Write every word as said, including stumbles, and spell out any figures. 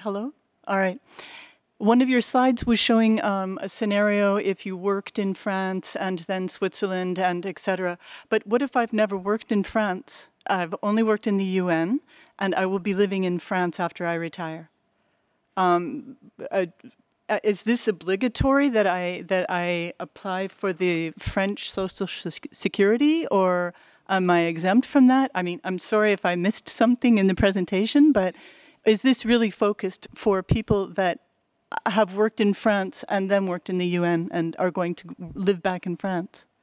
Hello? All right. One of your slides was showing um, a scenario if you worked in France and then Switzerland and et cetera. But what if I've never worked in France? I've only worked in the U N, and I will be living in France after I retire. Um, uh, uh, is this obligatory that I that I apply for the French Social Sec- Security, or am I exempt from that? I mean, I'm sorry if I missed something in the presentation, but is this really focused for people that have worked in France and then worked in the U N and are going to live back in France?